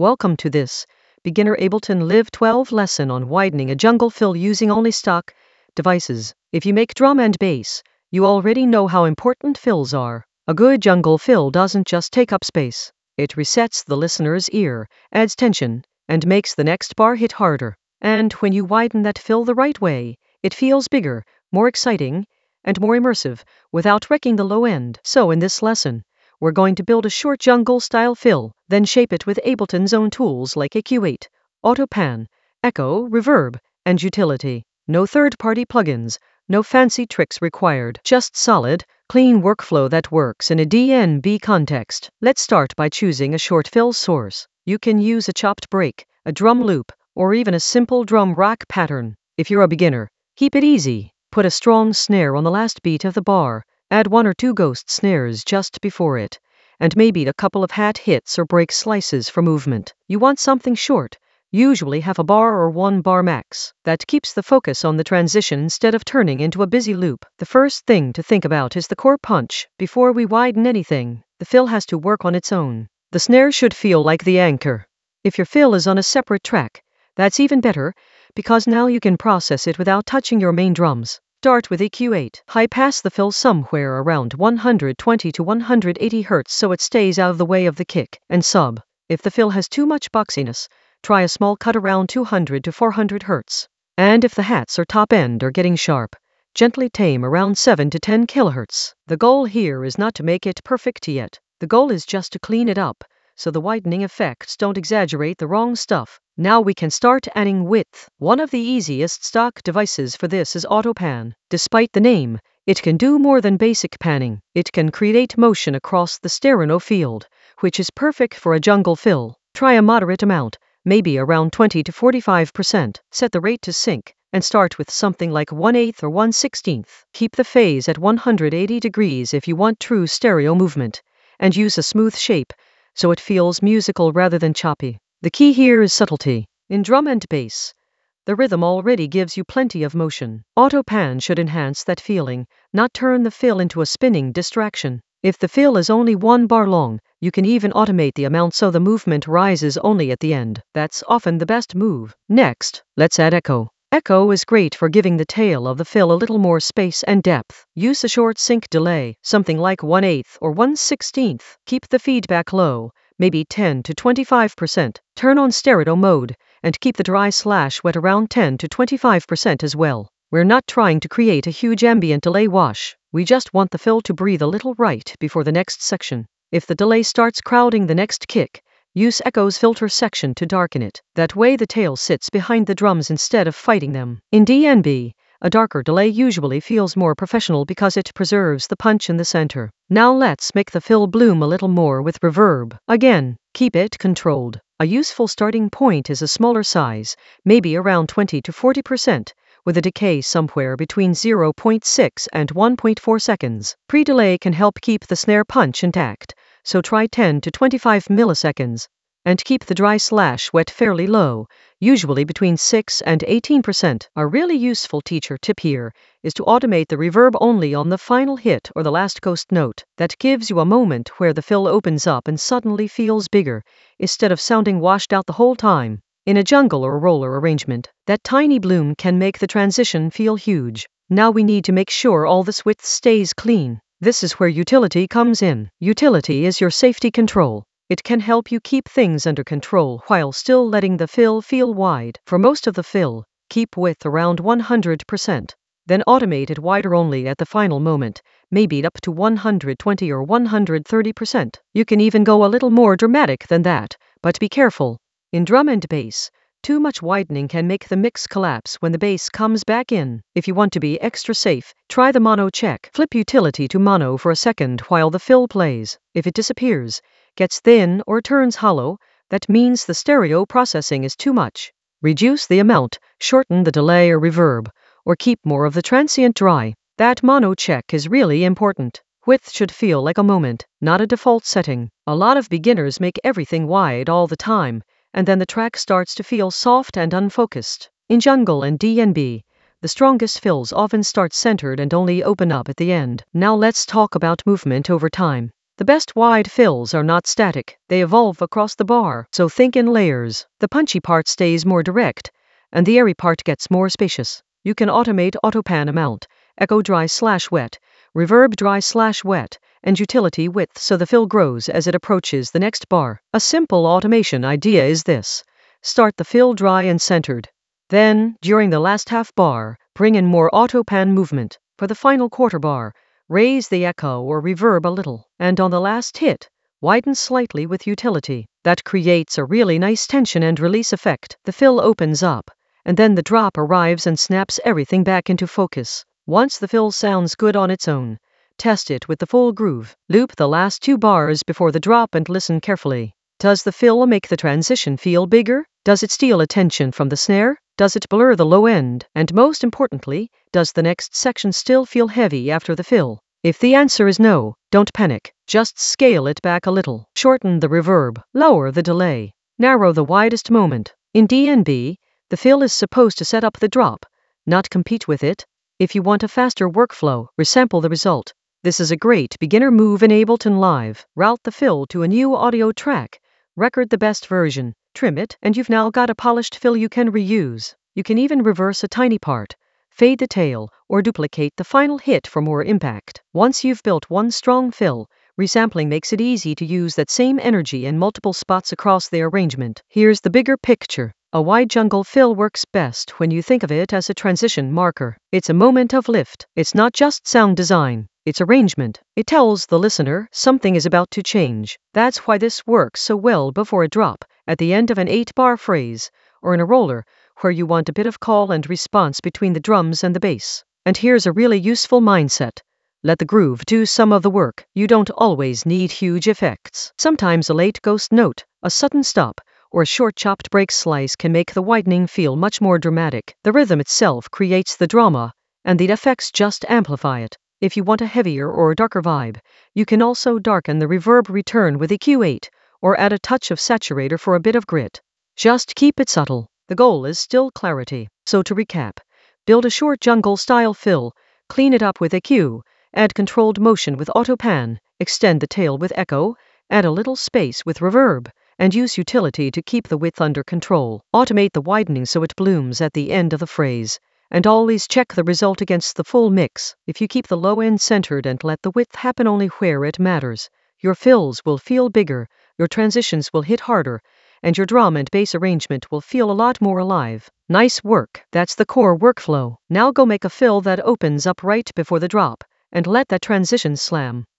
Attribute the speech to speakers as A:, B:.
A: Welcome to this Beginner Ableton Live 12 lesson on widening a jungle fill using only stock devices. If you make drum and bass, you already know how important fills are. A good jungle fill doesn't just take up space. It resets the listener's ear, adds tension, and makes the next bar hit harder. And when you widen that fill the right way, it feels bigger, more exciting, and more immersive, without wrecking the low end. So in this lesson, we're going to build a short jungle-style fill, then shape it with Ableton's own tools like EQ8, AutoPan, Echo, Reverb, and Utility. No third-party plugins, no fancy tricks required, just solid, clean workflow that works in a DnB context. Let's start by choosing a short fill source. You can use a chopped break, a drum loop, or even a simple drum rack pattern. If you're a beginner, keep it easy. Put a strong snare on the last beat of the bar. Add 1 or 2 ghost snares just before it, and maybe a couple of hat hits or break slices for movement. You want something short, usually half a bar or 1 bar max, that keeps the focus on the transition instead of turning into a busy loop. The first thing to think about is the core punch. Before we widen anything, the fill has to work on its own. The snare should feel like the anchor. If your fill is on a separate track, that's even better, because now you can process it without touching your main drums. Start with EQ8. High pass the fill somewhere around 120 to 180 Hz so it stays out of the way of the kick and sub. If the fill has too much boxiness, try a small cut around 200 to 400 Hz. And if the hats or top end are getting sharp, gently tame around 7 to 10 kHz. The goal here is not to make it perfect yet. The goal is just to clean it up, so the widening effects don't exaggerate the wrong stuff. Now we can start adding width. One of the easiest stock devices for this is AutoPan. Despite the name, it can do more than basic panning. It can create motion across the stereo field, which is perfect for a jungle fill. Try a moderate amount, maybe around 20 to 45%. Set the rate to sync, and start with something like 1/8 or 1/16. Keep the phase at 180 degrees if you want true stereo movement, and use a smooth shape, so it feels musical rather than choppy. The key here is subtlety. In drum and bass, the rhythm already gives you plenty of motion. AutoPan should enhance that feeling, not turn the fill into a spinning distraction. If the fill is only 1 bar long, you can even automate the amount so the movement rises only at the end. That's often the best move. Next, let's add echo. Echo is great for giving the tail of the fill a little more space and depth. Use a short sync delay, something like 1/8 or 1/16. Keep the feedback low, maybe 10 to 25%. Turn on stereo mode, and keep the dry/wet around 10 to 25% as well. We're not trying to create a huge ambient delay wash. We just want the fill to breathe a little right before the next section. If the delay starts crowding the next kick, use Echo's filter section to darken it. That way the tail sits behind the drums instead of fighting them. In DnB, a darker delay usually feels more professional because it preserves the punch in the center. Now let's make the fill bloom a little more with reverb. Again, keep it controlled. A useful starting point is a smaller size, maybe around 20 to 40%, with a decay somewhere between 0.6 and 1.4 seconds. Pre-delay can help keep the snare punch intact, so try 10 to 25 milliseconds. And keep the dry/wet fairly low, usually between 6 and 18%. A really useful teacher tip here is to automate the reverb only on the final hit or the last ghost note. That gives you a moment where the fill opens up and suddenly feels bigger, instead of sounding washed out the whole time. In a jungle or roller arrangement, that tiny bloom can make the transition feel huge. Now we need to make sure all this width stays clean. This is where Utility comes in. Utility is your safety control. It can help you keep things under control while still letting the fill feel wide. For most of the fill, keep width around 100%. Then automate it wider only at the final moment, maybe up to 120 or 130%. You can even go a little more dramatic than that, but be careful. In drum and bass, too much widening can make the mix collapse when the bass comes back in. If you want to be extra safe, try the mono check. Flip Utility to mono for a second while the fill plays. If it disappears, gets thin or turns hollow, that means the stereo processing is too much. Reduce the amount, shorten the delay or reverb, or keep more of the transient dry. That mono check is really important. Width should feel like a moment, not a default setting. A lot of beginners make everything wide all the time, and then the track starts to feel soft and unfocused. In jungle and DnB, the strongest fills often start centered and only open up at the end. Now let's talk about movement over time. The best wide fills are not static, they evolve across the bar, so think in layers. The punchy part stays more direct, and the airy part gets more spacious. You can automate autopan amount, echo dry/wet, reverb dry/wet, and utility width so the fill grows as it approaches the next bar. A simple automation idea is this. Start the fill dry and centered. Then, during the last half bar, bring in more autopan movement. For the final quarter bar, raise the echo or reverb a little, and on the last hit, widen slightly with utility. That creates a really nice tension and release effect. The fill opens up, and then the drop arrives and snaps everything back into focus. Once the fill sounds good on its own, test it with the full groove. Loop the last 2 bars before the drop and listen carefully. Does the fill make the transition feel bigger? Does it steal attention from the snare? Does it blur the low end? And most importantly, does the next section still feel heavy after the fill? If the answer is no, don't panic. Just scale it back a little. Shorten the reverb, lower the delay, narrow the widest moment. In D&B, the fill is supposed to set up the drop, not compete with it. If you want a faster workflow, resample the result. This is a great beginner move in Ableton Live. Route the fill to a new audio track, record the best version, trim it, and you've now got a polished fill you can reuse. You can even reverse a tiny part, fade the tail, or duplicate the final hit for more impact. Once you've built one strong fill, resampling makes it easy to use that same energy in multiple spots across the arrangement. Here's the bigger picture. A wide jungle fill works best when you think of it as a transition marker. It's a moment of lift. It's not just sound design. It's arrangement. It tells the listener something is about to change. That's why this works so well before a drop, at the end of an 8-bar phrase, or in a roller, where you want a bit of call and response between the drums and the bass. And here's a really useful mindset. Let the groove do some of the work. You don't always need huge effects. Sometimes a late ghost note, a sudden stop, or a short chopped break slice can make the widening feel much more dramatic. The rhythm itself creates the drama, and the effects just amplify it. If you want a heavier or darker vibe, you can also darken the reverb return with EQ8, or add a touch of saturator for a bit of grit. Just keep it subtle. The goal is still clarity. So to recap, build a short jungle-style fill, clean it up with EQ, add controlled motion with autopan, extend the tail with echo, add a little space with reverb, and use utility to keep the width under control. Automate the widening so it blooms at the end of the phrase, and always check the result against the full mix. If you keep the low end centered and let the width happen only where it matters, your fills will feel bigger, your transitions will hit harder, and your drum and bass arrangement will feel a lot more alive. Nice work. That's the core workflow. Now go make a fill that opens up right before the drop, and let that transition slam.